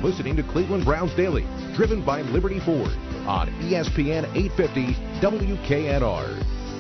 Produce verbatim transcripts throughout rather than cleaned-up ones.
listening to Cleveland Browns Daily, driven by Liberty Ford on E S P N eight fifty W K N R.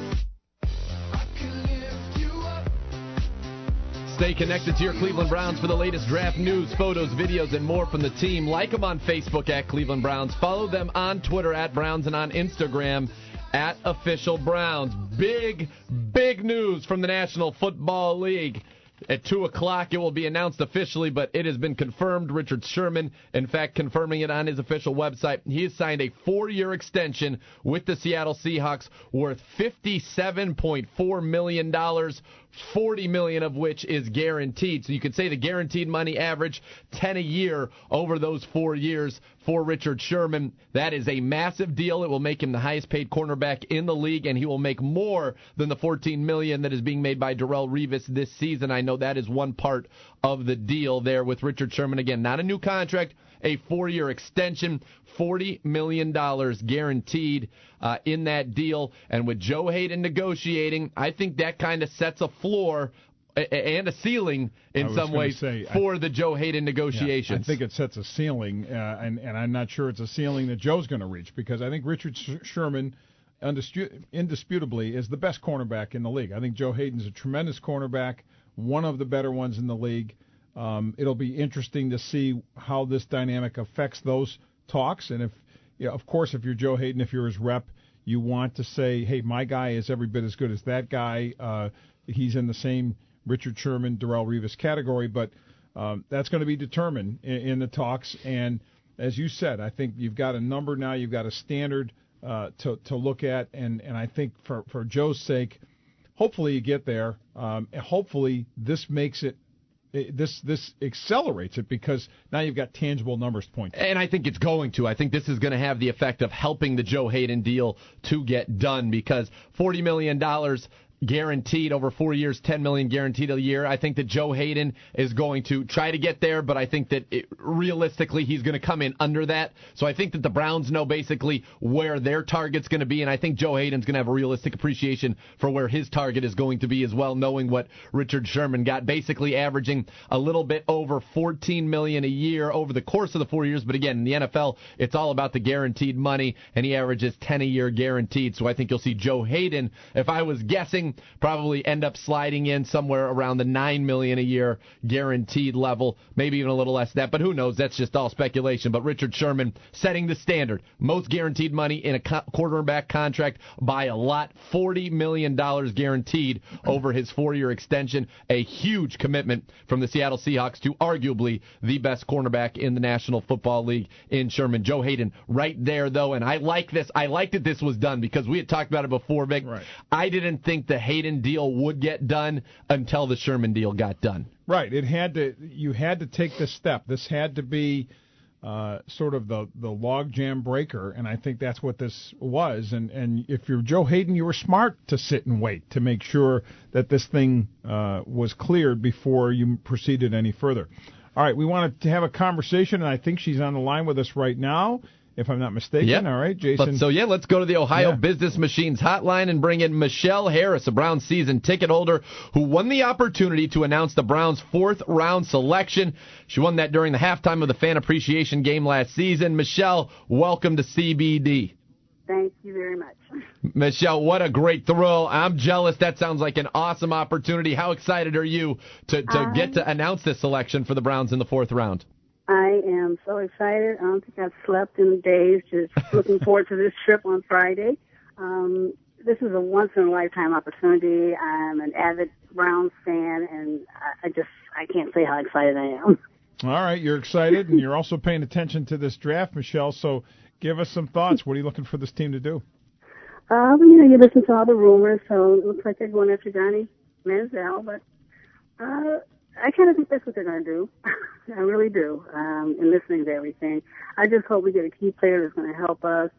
Stay connected to your Cleveland Browns for the latest draft news, photos, videos, and more from the team. Like them on Facebook at Cleveland Browns. Follow them on Twitter at Browns and on Instagram at Official Browns. Big, big news from the National Football League. At two o'clock, it will be announced officially, but it has been confirmed. Richard Sherman, in fact, confirming it on his official website. He has signed a four-year extension with the Seattle Seahawks worth fifty-seven point four million dollars, forty million dollars of which is guaranteed. So you could say the guaranteed money average ten a year over those four years for Richard Sherman. That is a massive deal. It will make him the highest-paid cornerback in the league, and he will make more than the fourteen million dollars that is being made by Darrelle Revis this season. I know that is one part of the deal there with Richard Sherman. Again, not a new contract, a four-year extension, forty million dollars guaranteed uh, in that deal. And with Joe Hayden negotiating, I think that kind of sets a floor and a ceiling in some ways say, for I, the Joe Hayden negotiations. Yeah, I think it sets a ceiling, uh, and, and I'm not sure it's a ceiling that Joe's going to reach, because I think Richard Sherman undispu- indisputably is the best cornerback in the league. I think Joe Hayden's a tremendous cornerback, one of the better ones in the league. Um, it'll be interesting to see how this dynamic affects those talks. And if, you know, of course, if you're Joe Hayden, if you're his rep, you want to say, hey, my guy is every bit as good as that guy. Uh, he's in the same Richard Sherman, Darrelle Revis category, but um, that's going to be determined in, in the talks. And as you said, I think you've got a number now, you've got a standard uh, to to look at, and, and I think for, for Joe's sake, hopefully you get there. Um, and hopefully this makes it, this this accelerates it, because now you've got tangible numbers to point to. And I think it's going to. I think this is going to have the effect of helping the Joe Hayden deal to get done, because forty million dollars guaranteed over four years, ten million dollars guaranteed a year. I think that Joe Hayden is going to try to get there, but I think that it, realistically he's going to come in under that. So I think that the Browns know basically where their target's going to be, and I think Joe Hayden's going to have a realistic appreciation for where his target is going to be as well, knowing what Richard Sherman got, basically averaging a little bit over fourteen million dollars a year over the course of the four years. But again, in the N F L, it's all about the guaranteed money, and he averages ten a year guaranteed. So I think you'll see Joe Hayden, if I was guessing, probably end up sliding in somewhere around the nine million dollars a year guaranteed level, maybe even a little less than that, but who knows? That's just all speculation. But Richard Sherman setting the standard, most guaranteed money in a co- quarterback contract by a lot, forty million dollars guaranteed over his four-year extension, a huge commitment from the Seattle Seahawks to arguably the best cornerback in the National Football League in Sherman. Joe Hayden right there, though, and I like this. I like that this was done, because we had talked about it before, Vic. Right. I didn't think the Hayden deal would get done until the Sherman deal got done. Right. It had to. You had to take this step. This had to be uh, sort of the the logjam breaker, and I think that's what this was. And and if you're Joe Hayden, you were smart to sit and wait to make sure that this thing uh, was cleared before you proceeded any further. All right. We wanted to have a conversation, and I think she's on the line with us right now, if I'm not mistaken. Yep. All right, Jason. But, so, yeah, let's go to the Ohio Yeah. Business Machines hotline and bring in Michelle Harris, a Browns season ticket holder who won the opportunity to announce the Browns' fourth-round selection. She won that during the halftime of the Fan Appreciation Game last season. Michelle, welcome to C B D. Thank you very much. Michelle, what a great thrill. I'm jealous. That sounds like an awesome opportunity. How excited are you to, to Um, get to announce this selection for the Browns in the fourth round? I am so excited. I don't think I've slept in days, just looking forward to this trip on Friday. Um, this is a once-in-a-lifetime opportunity. I'm an avid Browns fan, and I, I just I can't say how excited I am. All right, you're excited, and you're also paying attention to this draft, Michelle, so give us some thoughts. What are you looking for this team to do? Uh, well, you know, you listen to all the rumors, so it looks like they're going after Johnny Manziel, but uh, I kind of think that's what they're going to do. I really do, um, in listening to everything. I just hope we get a key player that's going to help us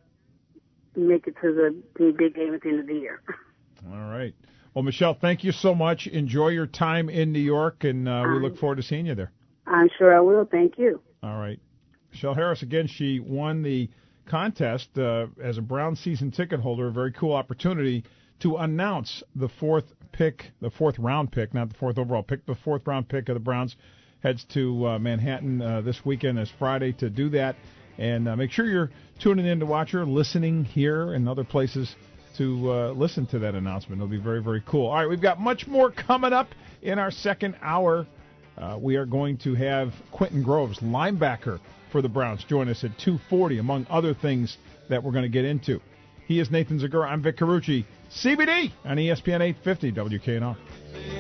make it to the, the big game at the end of the year. All right. Well, Michelle, thank you so much. Enjoy your time in New York, and uh, we Um, look forward to seeing you there. I'm sure I will. Thank you. All right. Michelle Harris, again, she won the contest uh, as a Brown season ticket holder, a very cool opportunity to announce the fourth pick, the fourth round pick, not the fourth overall pick, the fourth round pick of the Browns. heads to uh, Manhattan uh, this weekend as Friday to do that. And uh, make sure you're tuning in to watch her, listening here and other places to uh, listen to that announcement. It'll be very, very cool. All right, we've got much more coming up in our second hour. Uh, we are going to have Quentin Groves, linebacker for the Browns, join us at two forty, among other things that we're going to get into. He is Nathan Zegura. I'm Vic Carucci. C B D on E S P N eight fifty W K N R.